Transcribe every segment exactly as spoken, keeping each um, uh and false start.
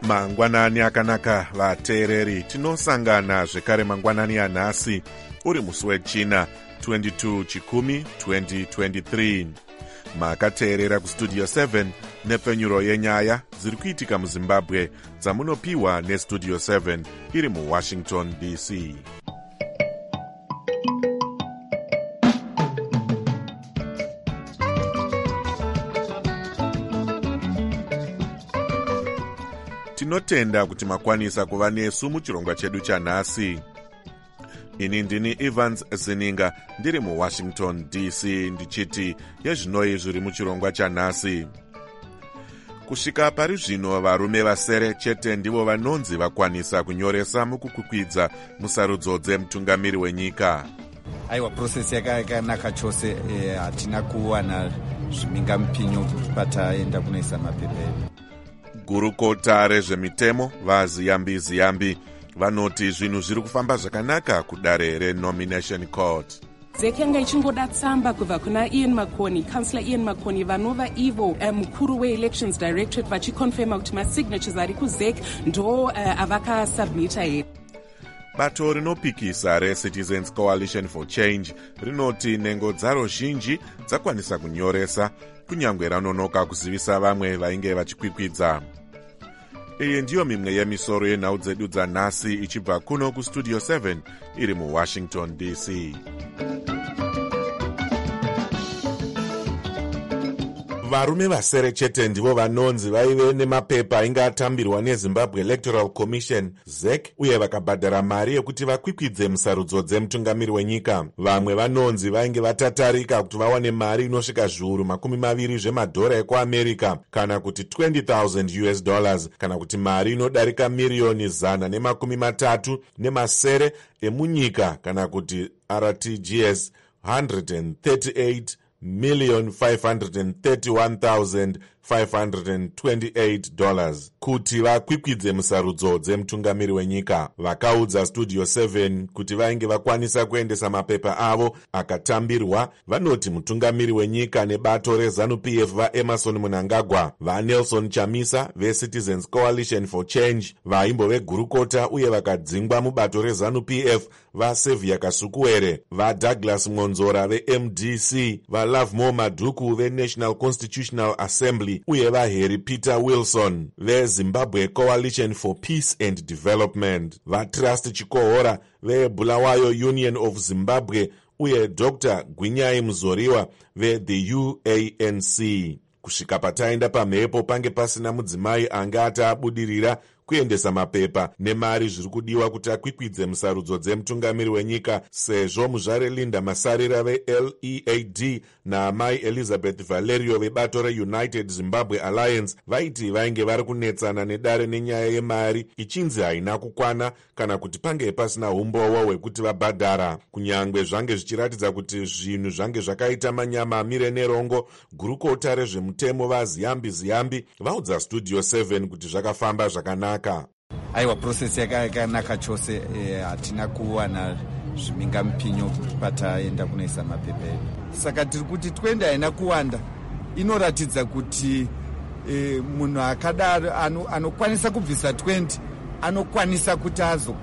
Mangwanani akanaka vateereri, tinosangana zvekare mangwanani anhasi uri musi wechina twenty-two chikumi twenty twenty-three. Makateerera kustudio seven nepfenyuro yenyaya dziri kuitika muZimbabwe dzamunopiwa nestudio seven iri muWashington D C. Tinotenda kuti makwanisa kuva nesu muchirongwa chedu chanhasi. Ini ndini Evans Zininga ndiri muWashington D C ndichiti yezvinoi zviri muchirongwa chanhasi. Kusvika pari zvino varume vasere chete ndivo vanonzi vakwanisa kunyoresa mukukwidza musarudzo dzemutungamiri wenyika. Aiwa, process yakanaka chose, hatina kuwana zviminga mupinyo pataenda kunoisa mapepa edu. Gurukota rezvemitemo vaZiyambi Ziyambi vanoti zvinhu zviri kufamba zvakanaka kudare renomination court. zek yanga ichingoda tsamba kubva kuna Ian Makoni, Councillor Ian Makoni, vanova ivo mukuru we-elections directorate vachikonfirma kuti masignatures ari kuzek ndo uh, avakasubmita here. Bato rinopikisa reCitizens Coalition for Change rinoti nengo dzaro zhinji dzakwanisa kunyoresa kunyangwe ranonoka kuzivisa vamwe vainge vachikwikwidza. Iyi ndiyo mimwe yemisoro yenhau dzedu dzanhasi ichibva kuno kustudio seven iri muWashington D C. Varume vasere chete ndivo vanonzi vaive nemapepa ainge atambirwa neZimbabwe Electoral Commission Z E C uye vakabhadhara mari yekuti vakwikwidze musarudzo dzemutungamiri wenyika. Vamwe vanonzi vainge vatatarika kuti vawane mari inosvika zviuru makumi maviri zvemadhora ekuAmerica kana kuti twenty thousand U S dollars kana kuti mari inodarika miriyoni zana nemakumi matatu nemasere emunyika kana kuti R T G S one hundred thirty-eight million five hundred thirty-one thousand five hundred twenty-eight dollars kuti vakwikwidze musarudzo dzemutungamiri wenyika. Vakaudza studio seven kuti vainge vakwanisa kuendesa mapepa avo akatambirwa. Vanoti mutungamiri wenyika nebato reZANU P F vaEmerson Mnangagwa, vaNelson Chamisa veCitizens Coalition for Change, vaimbo vegurukota uye vakadzingwa mubato reZANU P F vaSevia Kasukuwere, vaDouglas Monzora veM D C, vaLovemore Madhuku veNational Constitutional Assembly uye vaHarry Peter Wilson veZimbabwe Coalition for Peace and Development, vaTrust Chikohora veBulawayo Union of Zimbabwe uye Doctor Gwinyai Muzoriwa veThe U A N C. Kusvika pataenda pamhepo pange pasina mudzimai anga atabudirira kuendesa mapepa nemari zviri kudiwa kuti akwikwidze musarudzo dzemutungamiri wenyika, sezvo muzvare Linda Masarira veL E A D naamai Elizabeth Valerio vebato reUnited Zimbabwe Alliance vaiti vainge vari kunetsana nedare nenyaya yemari ichinzi haina kukwana kana kuti pange pasina umbowo hwekuti vabhadhara. Kunyangwe zvange zvichiratidza kuti zvinhu zvange zvakaita manyama amire nerongo, gurukota rezvemutemo vaZiyambi Ziyambi vaudza studio seven kuti zvakafamba zvakanaka. Aiwa, process yakanaka chose, hatina kuwana zviminga mupinyo pataenda kunoisa mapepa edu. Saka tiri kuti twende haina kuwanda, inoratidza kuti e, munhu akadaro anokwanisa ano kubvisa twenty anokwanisa kuti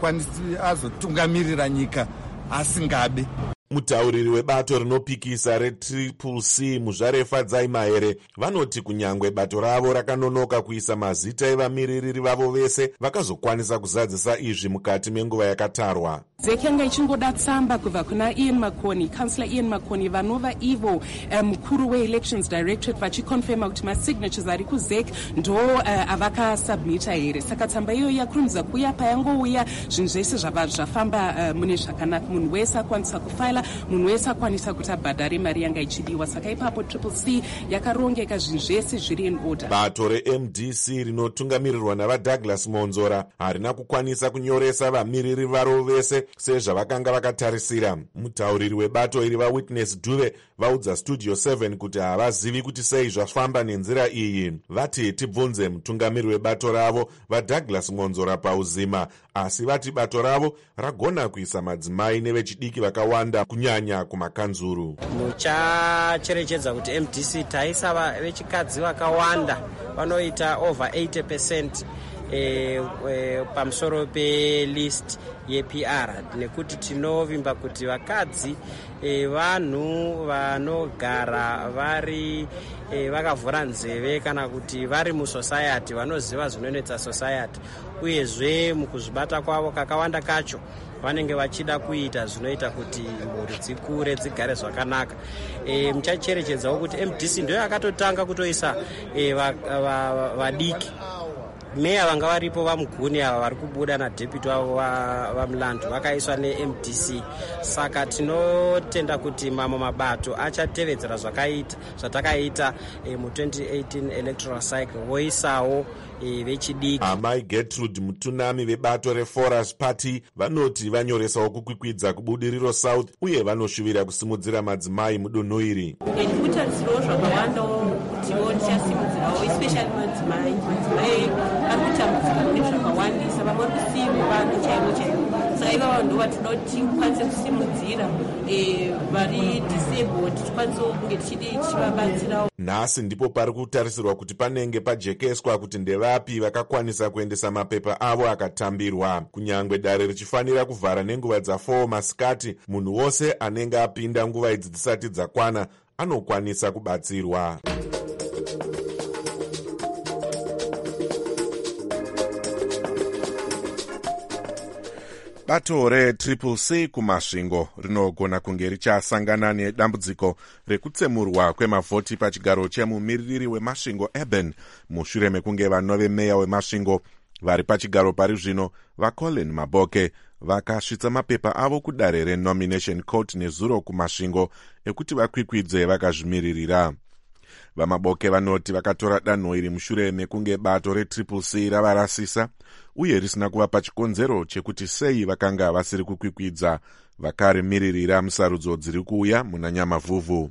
azotungamirira nyika asingabe. Mutauriri webato rinopikisa reTriple C muzvarefadzai mahere vanoti kunyangwe bato ravo rakanonoka kuisa mazita evamiririri vavo vese vakazokwanisa kuzadzisa izvi mukati menguva yakatarwa. zek yanga ichingoda tsamba kubva kuna Ian Makoni, Councillor Ian Makoni, vanova ivo mukuru we-elections directorate vachikonfirma kuti masignatures ari kuzek ndo uh, avakasubmita here. Saka tsamba iyo yakurumidza kuuya payangouya zvinhu zvese zvava zvafamba uh, mune zvakanaka. Munhu wese akwanisa kufaila, munhu wese akwanisa kuti abhadhare mari yanga ichidiwa. Saka ipapo Triple C yakarongeka, zvinhu zvese zviri in order. Bato reM D C rinotungamirirwa navaDouglas Monzora harina kukwanisa kunyoresa vamiriri varo vese sezvavakanga vakatarisira. Mutauriri webato iri vaWitness Duve vaudza studio seven kuti havazivi kuti sei zvafamba nenzira iyi. Vati tibvunze mutungamiri webato ravo vaDouglas Monzora pauzima, asi vati bato ravo ragona kuisa madzimai nevechidiki vakawanda kunyanya kumakanzuru. Muchacherechedza kuti M D C taisa vechikadzi vakawanda, vanoita over eighty percent. e, e, pamusoro pelist yeP R, nekuti tinovimba kuti vakadzi e, vanhu vanogara vari e, vakavhura nzeve kana kuti vari musociety vanoziva zvinonetsa society, uyezve mukuzvibata kwavo kakawanda kacho vanenge vachida kuita zvinoita kuti mhuri dzikure dzigare zvakanaka. E, muchacherechedzawo kuti M D C ndoyo akatotanga kutoisa e, vadiki va, va meya vanga varipo vamuguni ava vari kubuda nadepiti wavo vamulandu vakaiswa neM D C. Saka tinotenda kuti mamwe mabato achatevedzera zvakaita zvatakaita e, mu twenty eighteen electoral cycle voisawo e, vechidiki. Amai Gertrude Mutunami vebato reForest Party vanoti vanyoresawo kukwikwidza kubudiriro South uye vanoshuvira kusimudzira madzimai mudunhu iri. Kutarisirawo zvakawandawo kutiwo tichasimudzirawo especially madzimai madzimai arikutambudzika mune zvakawandisa, vamwe vari kusimu vanhu chaivo chaivo. Saka ivavo ndo vatinoda kuti tikwanise kusimudzira vari disabled, tikwanisewo kunge tichidi tichivabatsirawo. Nhasi ndipo pari kutarisirwa kuti panenge pajekeswa kuti ndevapi vakakwanisa kuendesa mapepa avo akatambirwa. Kunyangwe dare richifanira kuvhara nenguva dzafour masikati, munhu wose anenge apinda nguva idzi dzisati dzakwana anokwanisa kubatsirwa. Bato reTriple C kumasvingo rinogona kunge richasangana nedambudziko rekutsemurwa kwemavhoti pachigaro chemumiririri wemasvingo Urban mushure mekunge vanove meya wemasvingo vari pachigaro pari zvino vaColin Maboke vakasvitsa mapepa avo kudare renomination court nezuro kumasvingo ekuti vakwikwidze vakazvimiririra. VaMaboke vanoti vakatora danho iri mushure mekunge bato reTriple C ravarasisa uye risina kuvapa chikonzero chekuti sei vakanga vasiri kukwikwidza vakarimiririra musarudzo dziri kuuya muna Nyamavhuvhu.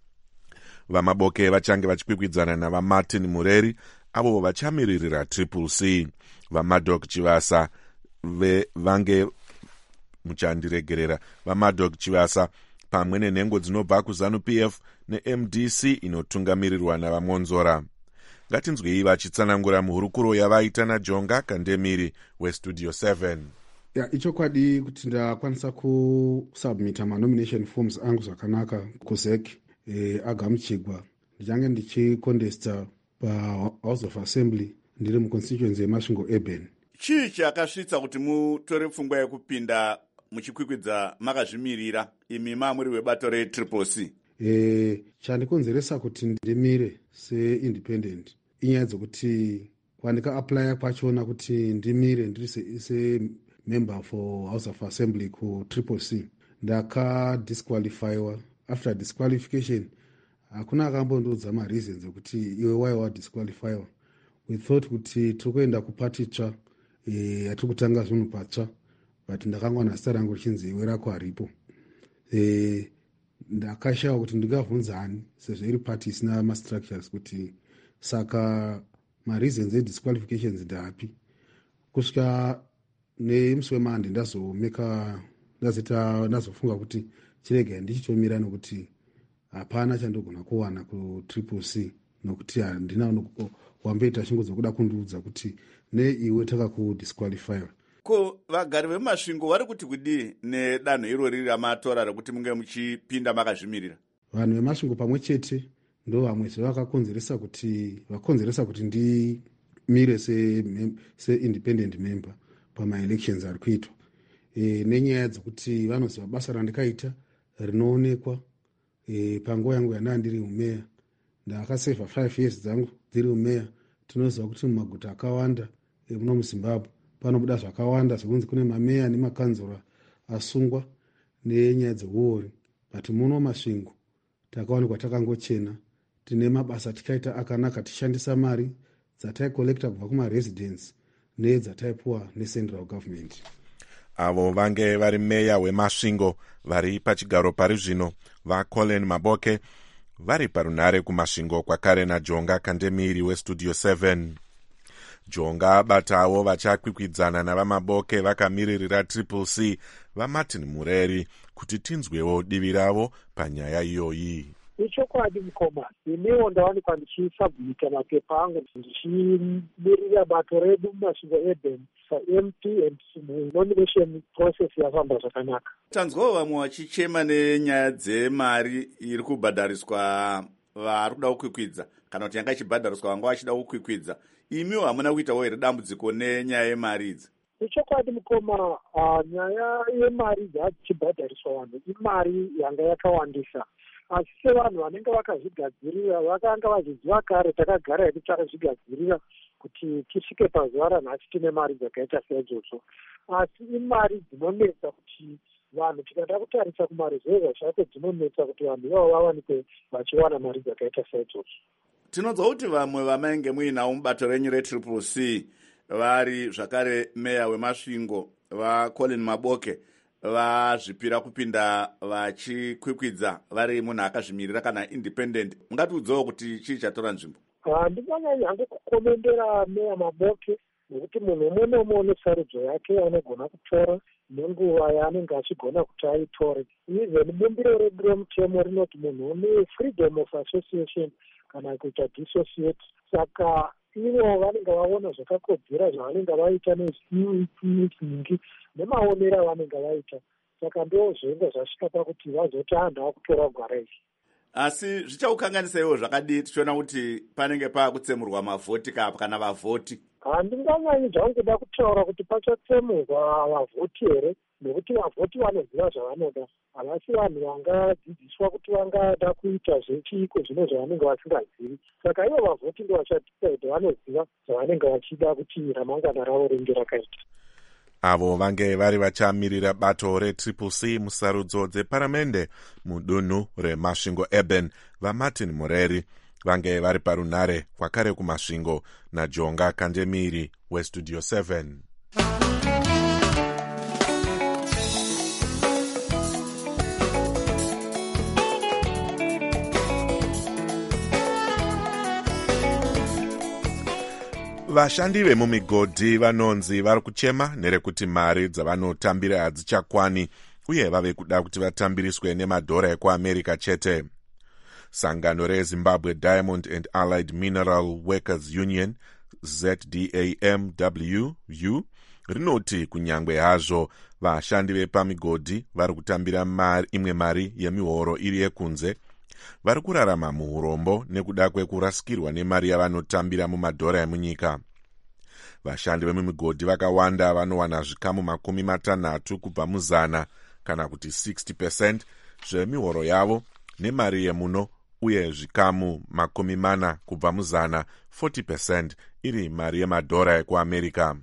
VaMaboke vachange vachikwikwidzana navaMartin Mureri avo vachamiririra Triple C. VaMadok Chivasa ve vange muchandiregerera vaMadok Chivasa pamwe nenhengo dzinobva kuZanu-P F neM D C inotungamirirwa navaMonzora. Ngatinzwei vachitsanangura muhurukuro yavaita naJonga Kandemiri weStudio seven. Ya, ichokwadi kuti ndakwanisa kusubmita manomination forms angu zvakanaka kuZEC e, Agamuchigwa. Ndichange ndichicontesta paHouse of Assembly ndiri muconstituency yeMasvingo Urban. Chii chakasvitsa kuti mutore pfungwa yekupinda muchikwikwidza makazvimirira imi mamuri webato reTriple C? E, chandikonzeresa kuti ndimire seindependent inyaya dzekuti kwandika-aplya kwachona kuti ndimire ndiri semember for House of Assembly kuTriple C ndakadisqualifyiwa. After disqualification hakuna akambondiudza mareasons ekuti iwe why wadisqualifyiwa. We thought kuti tiri kuenda kupati tsva hatiri kutanga zvinhu patsva, but ndakangwana zita rangu richinzi iwe rako haripo. E, ndakashawa kuti ndingabvunzani sezvo iri pati isina mastructures kuti saka mareasons edisqualifications ndapi. Kusvika nemusi wemande ndazomeka ndazita ndazofunga kuti chirega ndichitomira nekuti hapana chandogona kuwana kuTriple C nokuti handina wamboita shingo dzokuda kundiudza kuti neiwe takakudisqualifyiwa. Ko vagari vemasvingo vari kuti kudii nedanho irori ramatora rekuti munge muchipinda makazvimirira? Vanhu vemasvingo pamwe chete ndo vamwe zvavakakonzeresa kuti vakonzeresa kuti ndimire seindependent member pamaelections ari kuitwa. E, nenyaya dzekuti vanoziva basa randikaita rinoonekwa. E, panguva yangu yandanga ndiri umeya ndakasevha five years dzangu ndiri umeya. Tinoziva kuti mumaguta akawanda e, muno muZimbabwe panobuda zvakawanda sekunzi kune mameya nemakanzora asungwa nenyaya dzeuori, but muno masvingo takaonekwa takangochena, tine mabasa tikaita akanaka tichishandisa mari dzataikolekta kubva kumaresidence nedzataipuwa necentral government. Avo vange vari meya wemasvingo vari pachigaro pari zvino vaColin Maboke vari parunhare kumasvingo kwakare naJonga Kandemiri weStudio seven. Jonga batawo vachakwikwidzana navaMaboke vakamiririra Triple C vaMartin Mureri kuti tinzwewo divi ravo panyaya iyoyi. ichokwadi mukoma, inewo ndawanikwa ndichisabhumita mapepa angu ndichimirira bato redu mumasvingo eben saMP and nomination process yafamba zvakanaka. Tanzwawo vamwe vachichema nenyaya dzemari iri kubhadhariswa vari kuda kukwikwidza kana kuti yanga ichibhadhariswa vanga vachida kukwikwidza. Imiwo hamuna kuitawo here dambudziko nenyaya yemari idzi? Ichokwadi mukoma, uh, nyaya yemari dzachibhadhariswa vanhu imari yanga yakawandisa, asi sevanhu vanenge vakazvigadzirira vakanga vazviziva kare, takagara hedu takazvigadzirira kuti tisvike pazuva ranhasi tine mari dzakaita seidzodzo, asi imari dzinonetsa kuti vanhu tikada kutarisa kumaruzevha chako dzinonetsa kuti vanhu ivavo vawanikwe vachiwana mari dzakaita seidzodzo. Tinonzwa kuti vamwe vamainge muinawo mubato renyu retriple C vari zvakare meya wemasvingo vaColin Maboke vazvipira kupinda vachikwikwidza vari munhu akazvimirira kana independent. Mungatiudzawo kuti chii chatora nzvimbo? Handinganyanyi hangu kukomendera meya Maboke nekuti munhu umwe nomwe une sarudzo yake anogona kutora nenguva yaanenge achigona kuti aitore. Even bumbiro redu remutemo rinoti munhu une freedom of association kana kuita dissociate. Saka ivo vanenge vaona zvakakodzera zvavanenge vaita nezvingi nemaonero avanenge vaita. Saka ndo zvenga zvasvika pakuti vazoti anhu akutora gwara izvi. Asi zvichaukanganisaiwo zvakadii tichiona kuti panenge paakutsemurwa mavhoti kapa kana vavhoti? Handinganyanyi zvangu kuda kutaura kuti pachatsemurwa vavhoti here, nekuti vavhoti vanoziva zvavanoda. Havasi vanhu vangadzidziswa kuti vangada kuita zvechiiko zvino zvavanenge vasingazivi. Saka ivo vavhoti ndo vachadecide, vanoziva zvavanenge vachida kuti ramangwana ravo ringe rakaita. Avo vange vari vachamirira bato retriple C musarudzo dzeparamende mudunhu remasvingo Eben vaMartin Mureri vange vari parunhare kwakare kumasvingo naJonga Kandemiri weStudio seven. Vashandi vemumigodhi vanonzi vari kuchema nerekuti mari dzavanotambira hadzichakwani uye vave kuda kuti vatambiriswe nemadhora ekuAmerica chete. Sangano reZimbabwe Diamond and Allied Mineral Workers Union Z D A M W U rinoti kunyangwe hazvo vashandi vepamigodhi vari kutambira mari, imwe mari yemihoro iri yekunze, vari kurarama muurombo nekuda kwekurasikirwa nemari yavanotambira mumadhora emunyika. Vashandi vemumugodhi vakawanda vanowana zvikamu makumi matanhatu kubva muzana kana kuti sixty percent zvemihoro yavo nemari yemuno, uye zvikamu makumi mana kubva muzana forty percent iri mari yemadhora ekuAmerica.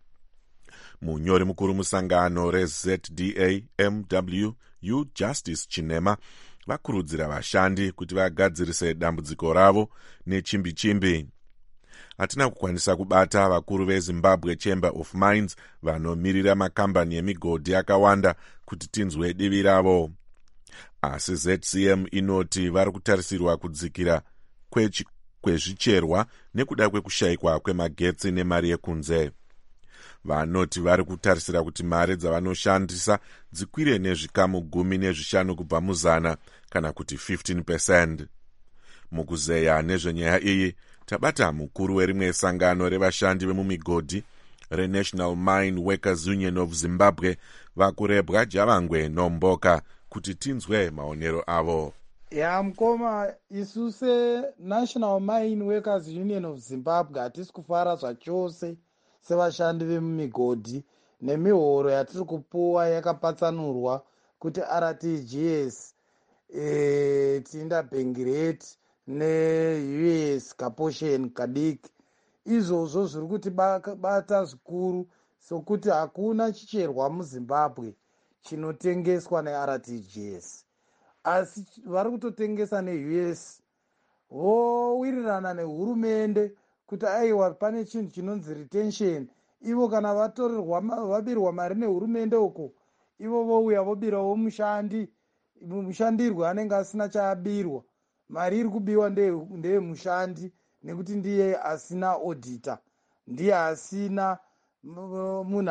Munyori mukuru musangano reZ D A M W U Justice Chinema vakurudzira vashandi kuti vagadzirise dambudziko ravo nechimbi-chimbi. Hatina kukwanisa kubata vakuru veZimbabwe Chamber of Mines vanomirira makambani emigodhi akawanda kuti tinzwe divi ravo. Asi Z C M inoti vari kutarisirwa kudzikira kwezvicherwa nekuda kwekushayikwa kwemagetsi nemari yekunze. Vanoti vari kutarisira kuti mari dzavanoshandisa dzikwire nezvikamu gumi nezvishanu kubva muzana kana kuti fifteen percent. Mukuzeya nezvenyaya iyi tabata mukuru werimwe sangano revashandi vemumigodhi reNational Mine Workers Union of Zimbabwe vakurebwa Javangwe Nomboka kuti tinzwe maonero avo. Ya mukoma, isu seNational Mine Workers Union of Zimbabwe hatisi kufara zvachose sevashandi vemumigodhi nemihoro yatiri kupuwa yakapatsanurwa kuti R T G S, e, Tinda Bengirate neU S Kaposhen Kadiki. Izvozvo zviri kuti bata zvikuru sokuti hakuna chicherwa muZimbabwe chinotengeswa neR T G S, asi vari kutotengesa neU S. Vowirirana nehurumende kuti aiwa pane chinhu chinonzi retention. Ivo kana vatorerwa vabirwa mari nehurumende uko, ivo vouya vobirawo mushandi mushandirwe anenge asina chaabirwa. Mari iri kubiwa ndeye mushandi nekuti ndiye asina auditor, ndiye asina munhu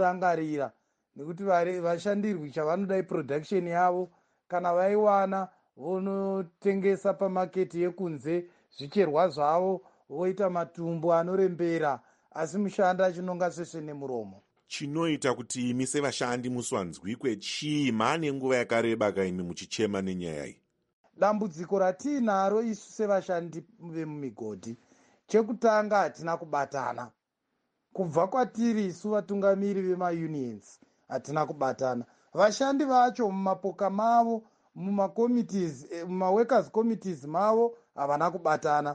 anomurangarira, nekuti vashandirwi chavanoda production yavo kana vaiwana vonotengesa pamaketi yekunze zvicherwa zvavo, voita matumbu anorembera, asi mushandi achinonga svesve nemuromo. Chinoita kuti imi sevashandi muswanzwikwe chii? Mane nguva yakareba kaimi muchichema nenyaya iyi. Dambudziko ratinaro isu sevashandi vemumigodhi, chekutanga hatina kubatana. Kubva kwatiri isu vatungamiri vemaunions hatina kubatana. Vashandi vacho mumapoka mavo, mumakomitees, mumaworkers committees mavo havana kubatana.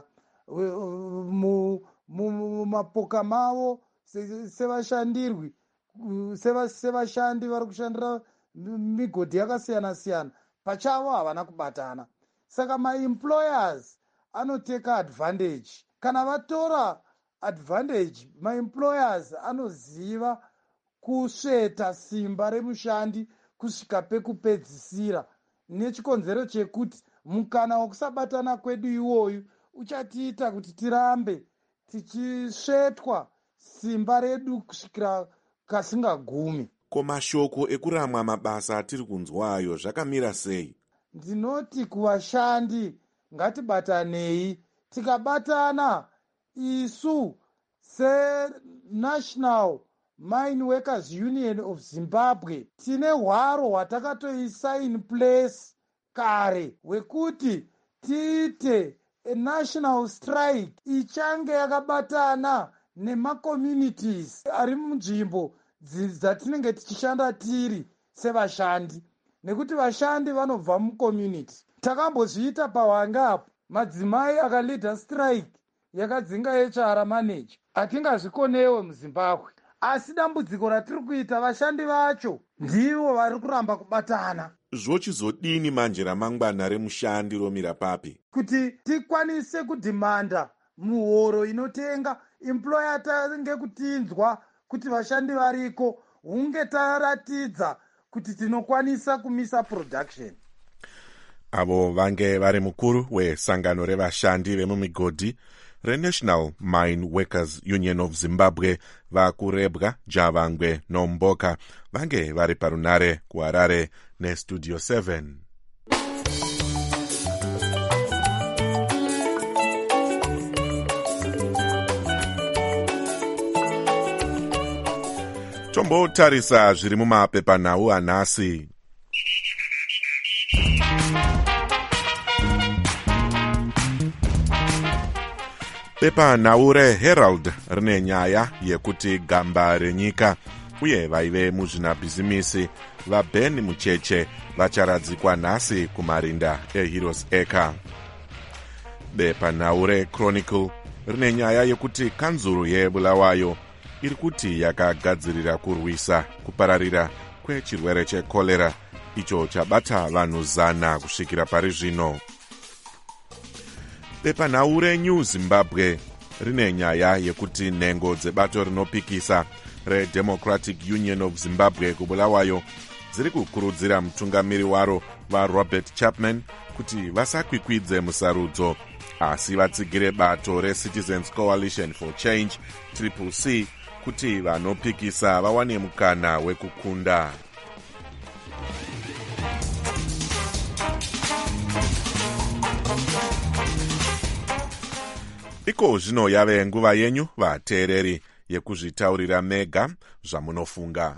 Mumapoka mavo sevashandirwi, sevashandi vari kushandira migodhi yakasiyana siyana, pachavo havana kubatana. Saka maemployers anoteka advantage. Kana vatora advantage, maemployers anoziva kusveta simba remushandi kusvika pekupedzisira, nechikonzero chekuti mukana wekusabatana kwedu iwoyu uchatiita kuti tirambe tichisvetwa simba redu kusvikira kasingagumi. Ko mashoko ekuramwa mabasa atiri kunzwayo zvakamira sei? Ndinoti kuvashandi ngatibatanei. Tikabatana isu seNational Mine Workers Union of Zimbabwe tine hwaro hwatakatoisa in place kare wekuti tiite a national strike ichange yakabatana nemacommunities ari munzvimbo dzatinenge tichishanda tiri sevashandi, nekuti vashandi vanobva mucommunity. Takambozviita pawangapo, madzimai akalidha strike yakadzinga H R manager. Hatingazvikonewo muZimbabwe, asi dambudziko ratiri kuita vashandi vacho ndivo vari kuramba kubatana. Zvochizodini manje ramangwana remushandi romira papi? Kuti tikwanise kudhimanda muhoro inotenga, employer tange kutinzwa kuti vashandi variko, hunge taratidza kuti tinokwanisa kumisa production. Avo vange vari mukuru wesangano revashandi vemumigodhi reNational Mine Workers Union of Zimbabwe vakurebwa Javangwe Nomboka vange vari parunare kuHarare neStudio seven. Tombotarisa zviri mumapepanhau anhasi. Pepanhau reHerald rine nyaya yekuti gamba renyika uye vaive muzvinabhizimisi vaBen Mucheche vacharadzikwa nhasi kumarinda eHeroes Acre. Pepanhau reChronicle rine nyaya yekuti kanzuru yeBulawayo iri kuti yakagadzirira kurwisa kupararira kwechirwere chekorera icho chabata vanhu zana kusvikira pari zvino. Pepanhau reNew Zimbabwe rine nyaya yekuti nhengo dzebato rinopikisa reDemocratic Union of Zimbabwe kuBulawayo dziri kukurudzira mutungamiri waro vaRobert Chapman kuti vasakwikwidze musarudzo asi vatsigire bato reCitizens Coalition for Change Triple C kuti vanopikisa vawane mukana wekukunda. Iko zvino yave nguva yenyu vateereri yekuzvitaurira mega zvamunofunga.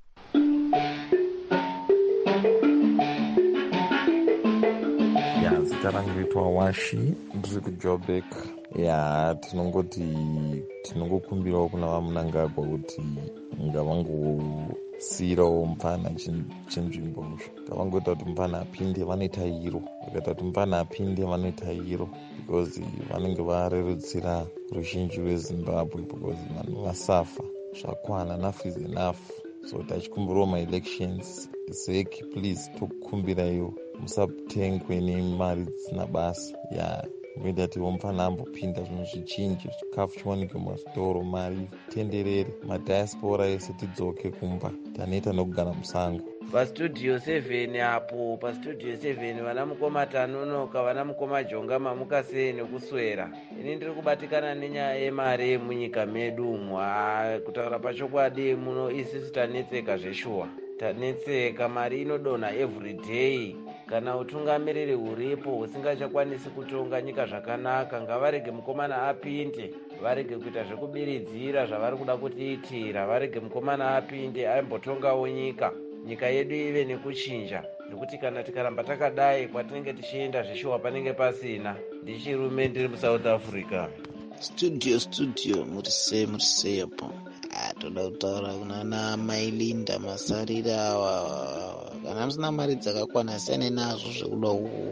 Ya zita rangu raitwa Washi, ndiri kuJoburg. Ya tinongoti tinongokumbirawo kuna vamunangagwa kuti ngavangosiyirawo mupana chinzvimbo, ngavangoita kuti mupana apinde vanoita iro, vakaita kuti mupana apinde vanoita iro, because vanenge varerutsira ruzhinji rweZimbabwe, because vanhu vasafa zvakwana, enough is enough. So tachikumbirawo maelections, zeki please tokukumbiraiwo musatengwe nemari dzisina basa. Ya ngoita kuti mupana ambopinda zvinhu zvichinji, chikafu chiwanike muzvitoro, mari tenderere, madiaspora ese tidzoke kumba, tanoita nokugara musango. PaStudio seven apo paStudio seven vana mukoma tanonoka, vana mukoma jonga mamukasei nekuswera. Ini ndiri kubatikana nenyaya yemari yemunyika medu umu. Kutaura pachokwadi muno isusu tanetseka zveshuwa, tanetseka. Mari inodonha every day. kana utungamiriri huripo husingachakwanisi kutonga nyika zvakanaka, ngavarege mukomana apinde, varege kuita zvekubiridzira zvavari kuda kutiitira, varege mukomana apinde aimbotongawo nyika, nyika yedu ive nekuchinja. Nekuti kana tikaramba takadai kwatinenge tichienda zvishuwa panenge pasina. Ndichirume ndiri muSouth Africa. Studio studio murise murise yapo. Toda kutaura kunana Mailinda Masarira awa kana musina mari dzakakwana siyana nazvo zvekuda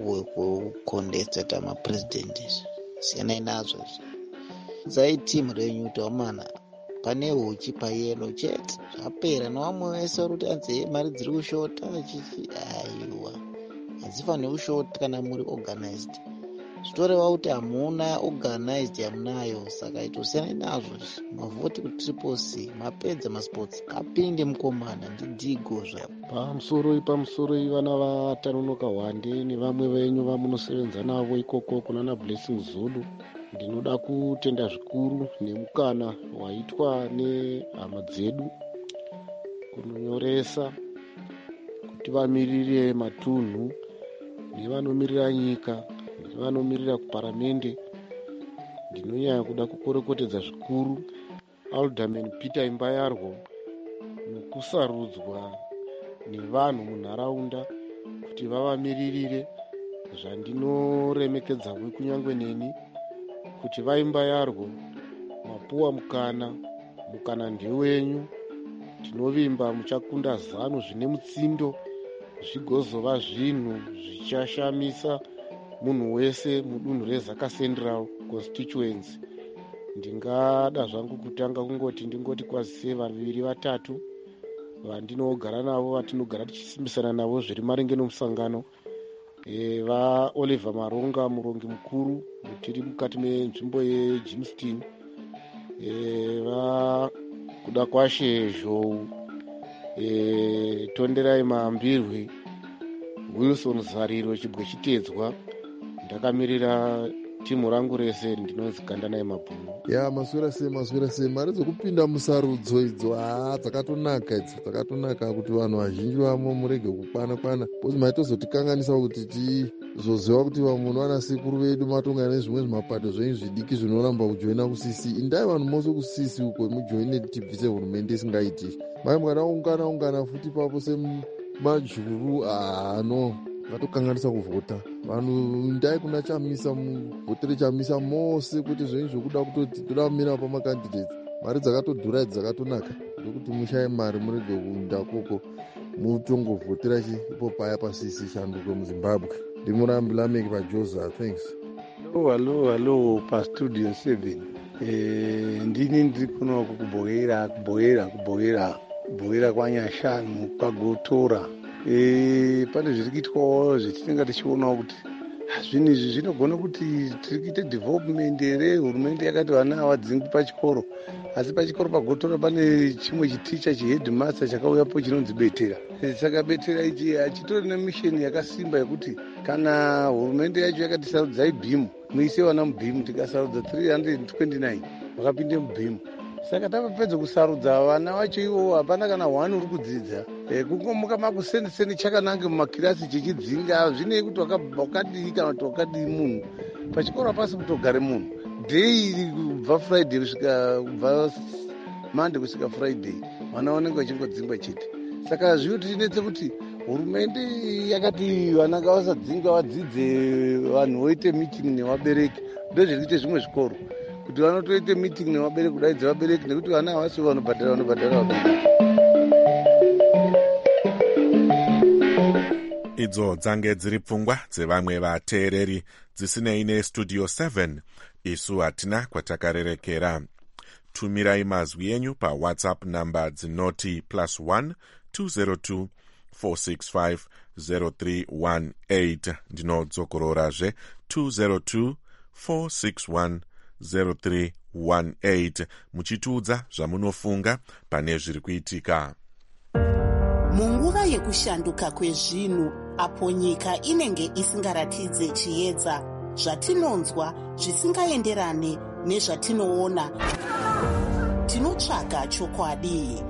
kukondeseta mapresident siyana nazvo zai team renyu tomana pane uchi payelo chete zvapera nevamwe vese kuti anze mari dziri kushota chichi aiwa hadzifaniri kushota kana muri organized. Zvitoreva kuti hamuna organized yamunayo, saka itosiyana nazvo mavhoti kuti triple C mapedza masports apinde mukomana ndidigo zvapo. Pamusoro ipamusoro ivana vatanonoka Hwande nevamwe venyu vamunosevenza navo ikoko kunana Blessing Zulu, ndinoda kutenda zvikuru nemukana waitwa nehama dzedu kunonyoresa kuti vamirire matunhu nevanomirira nyika nevanomirira kuparamende. Ndinonyanya kuda kukorekotedza zvikuru Alderman Peter Imbayarwo nokusarudzwa nevanhu munharaunda kuti vavamiririre. Zvandinoremekedza kunyangwe neni kuti vaimbayarwo mapuwa mukana, mukana ndewenyu. Tinovimba muchakunda zano zvine mutsindo zvigozova zvinhu zvichashamisa munhu wese mudunhu reZaka Central constituency. Ndingada zvangu kutanga kungoti ndingoti kwazise vaviri vatatu vandinogara navo, vatinogara tichisimbisana navo zviri maringe nomusangano. E, va Oliver Maronga murongi mukuru tiri mukati menzvimbo yeJimston. E, va kuda kwashe Zhou, e, Tonderai Maambirwe, Wilson Zariro Chibwe Chitedzwa. Ndakamirira timu rangu rese ndinonzi Gandanai Mabhuno. Ya maswera se maswera se mari dzokupinda musarudzo idzo ah dzakatonaka idzo dzakatonaka kuti vanhu vazhinji vamo murege kukwana kwana kuti maitozotikanganisa kuti tizoziva kuti vamunhu vana sekuru vedu matonga nezvimwe zvimapato zvenyu zvidiki zvinoramba kujoina kusisi. Indai vanhu mose kusisi uko mujoine tibvise hurumende isingaiti. Mai mwana ungana ungana futi papo semajuru ah no vatokanganisa kuvhota vanhu. Ndai kuna chamisa muvhotere chamisa mose kuti zvenyu zvokuda kutoti toda kumira pamacandidates mari dzakatodhura dzakatonaka ndokuti mushaye mari murege kuenda koko mutongovhotera chi ipo paya pasisi shanduko muZimbabwe. Ndimurambi Lameki paJoza. Thanks. Hello hello hello pa studio seven. Eh ndini ndiri kuno kukubhoera kubhoera kubhoera kubhoera kwanyashanu kwagotora. E, pane zviri kuitwawo zvetinenge tichionawo kuti zvinhu izvi zvinogona kuti tiri kuita development here. Hurumende yakati vana havadzingwi pachikoro, asi pachikoro pagotora pane chimwe chiticha chihedmaster chakauyapo chinonzi Betera. Saka Betera ichi hachitori nemisheni yakasimba yekuti kana hurumende yacho yakati sarudzai bhimu muise vana mubhimu, tikasarudza three hundred twenty-nine vakapinde mubhimu. Saka tapedza kusarudza vana vacho ivo hapana kana one uri kudzidza. E, kungomuka makusendeseni chakanange mumakirasi chichidzinga zvinei kuti wakadii kana kuti wakadii munhu. Pachikoro hapasi kutogare munhu daily kubva Friday kusvika kubva Monday kusvika Friday vana vanenge vachingodzingwa chete. Saka zvinotinetse kuti hurumende yakati vana ngavasadzinga vadzidze, vanhu voite meeting nevabereki. Ndozviri kuite zvimwe zvikoro kuti vanotoite meeting nevabereki kudaidza vabereki nekuti vana havasi vanobhadhara vanobhadhara vabereki. Idzo dzange dziri pfungwa dzevamwe vateereri dzisinei nestudio seven. Isu hatina kwatakarerekera. Tumirai mazwi enyu paWhatsApp namba dzinoti plus one two zero two four six five zero three one eight. Ndinodzokororazve two zero two four six one zero three one eight muchitiudza zvamunofunga pane zviri kuitika. Munguva yekushanduka kwezvinhu apo nyika inenge isingaratidze chiedza, zvatinonzwa zvisingaenderane nezvatinoona, tinotsvaga chokwadi.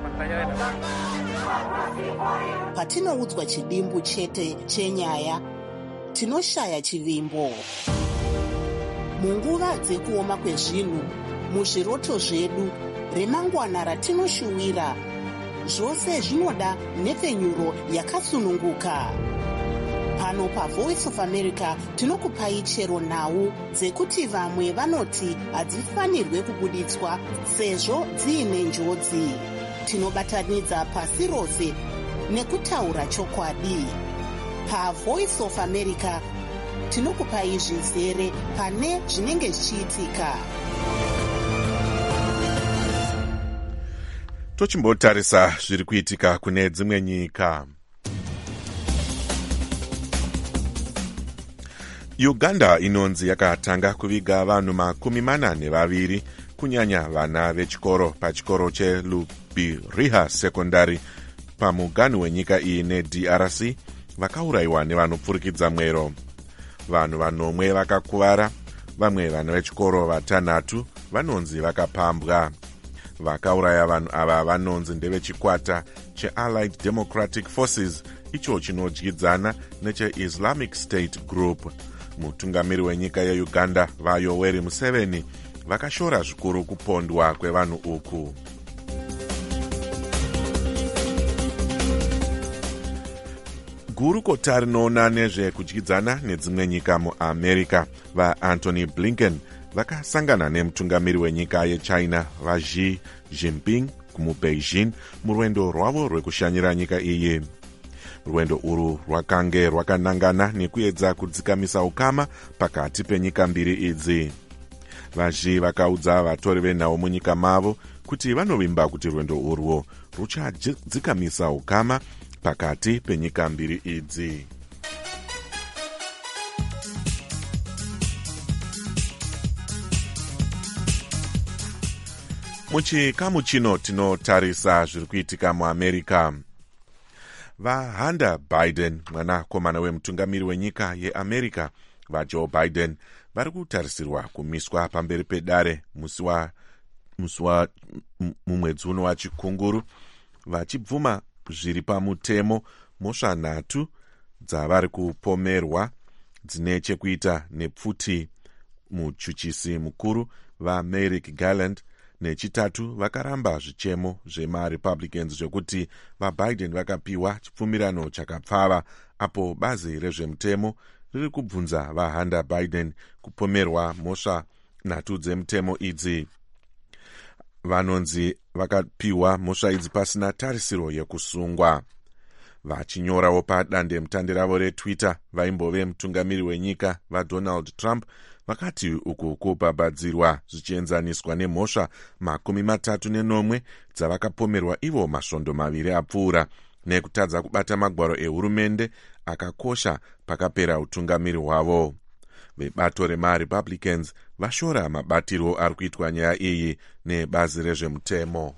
Patinoudzwa chidimbu chete chenyaya, tinoshaya chivimbo. Munguva dzekuoma kwezvinhu, muzviroto zvedu, remangwana ratinoshuwira, zvose zvinoda nhepfenyuro yakasununguka. Pano paVoice of America tinokupai chero nhau dzekuti vamwe vanoti hadzifanirwe kubuditswa sezvo dziine njodzi. Tinobatanidza pasi rose nekutaura chokwadi. PaVoice of America tinokupai zvizere pane zvinenge zvichiitika. Tochimbotarisa zviri kuitika kune dzimwe nyika. Uganda inonzi yakatanga kuviga vanhu makumi mana nevaviri kunyanya vana vechikoro pachikoro cheLubiriha Secondary pamuganhu wenyika iyi neD R C vakaurayiwa nevanopfurikidza mwero. Vanhu vanomwe vakakuvara, vamwe vana vechikoro vatanhatu vanonzi vakapambwa. Vakauraya vanhu ava vanonzi ndevechikwata cheAllied Democratic Forces, icho chinodyidzana necheIslamic State Group. Mutungamiri wenyika yeUganda vaYoweri Museveni vakashora zvikuru kupondwa kwevanhu uku. Gurukota rinoona nezvekudyidzana nedzimwe nyika muAmerica vaAntony Blinken vakasangana nemutungamiri wenyika yeChina vaXi Jinping kumuBeijing murwendo rwavo rwekushanyira nyika iyi. Rwendo urwu rwakange rwakanangana nekuedza kudzikamisa ukama pakati penyika mbiri idzi. VaXi vakaudza vatori venhau munyika mavo kuti vanovimba kuti rwendo urwu ruchadzikamisa ukama pakati penyika mbiri idzi. Muchikamu chino tinotarisa zviri kuitika muAmerica. VaHunter Biden, mwanakomana wemutungamiri wenyika yeAmerica, vaJoe Biden, vari kutarisirwa kumiswa pamberi pedare musi wa musi wa mumwedzi uno wachikunguru, vachibvuma zviri pamutemo mhosva nhatu dzavari kupomerwa dzine chekuita nepfuti. Muchuchisi mukuru vaMerrick Garland nechitatu vakaramba zvichemo zvemaRepublicans zvekuti vaBiden vakapiwa chipfumirano chakapfava, apo bazi rezvemutemo riri kubvunza vaHunter Biden kupomerwa mhosva nhatu dzemutemo idzi. Vanonzi vakapiwa mhosva idzi pasina tarisiro yekusungwa. Vachinyorawo padande mutande ravo reTwitter, vaimbove mutungamiri wenyika vaDonald Trump vakati uku kubhabhadzirwa zvichienzaniswa nemhosva makumi matatu nenomwe dzavakapomerwa ivo masvondo maviri apfuura nekutadza kubata magwaro ehurumende akakosha pakapera utungamiri hwavo. Vebato remaRepublicans vashora mabatirwo ari kuitwa nyaya iyi nebazi rezvemutemo.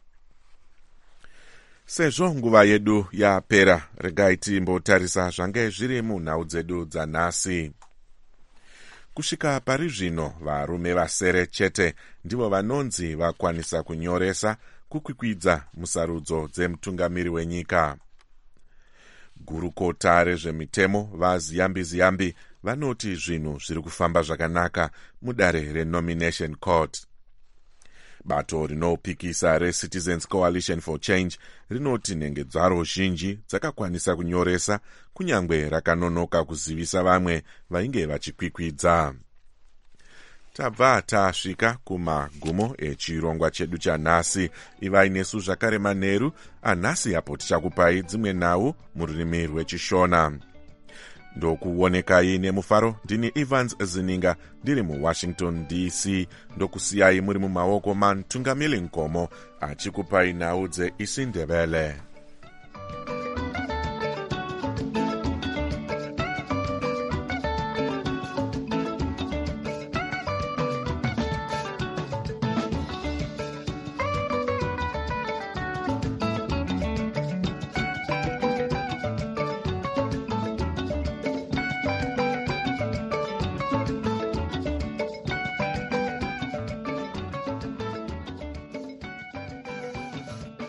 Sezvo nguva yedu yapera, regai timbotarisa zvange zviri munhau dzedu dzanhasi. Kusvika pari zvino, varume vasere chete ndivo vanonzi vakwanisa kunyoresa kukwikwidza musarudzo dzemutungamiri wenyika. Gurukota rezvemitemo vaZiyambi Ziyambi vanoti zvinhu zviri kufamba zvakanaka mudare renomination court. Bato rinopikisa reCitizens Coalition for Change rinoti nhenge dzaro zhinji dzakakwanisa kunyoresa kunyangwe rakanonoka kuzivisa vamwe vainge vachikwikwidza. Tabva tasvika kumagumo echirongwa chedu chanhasi. Ivai nesu zvakare manheru anhasi apo tichakupai dzimwe nhau mururimi rwechishona. Ndokuonekai nemufaro, ndini Evans Zininga ndiri muWashington D C, ndokusiyai muri mumaoko mamutungamiri Nkomo achikupai nhau dzeIsindebele.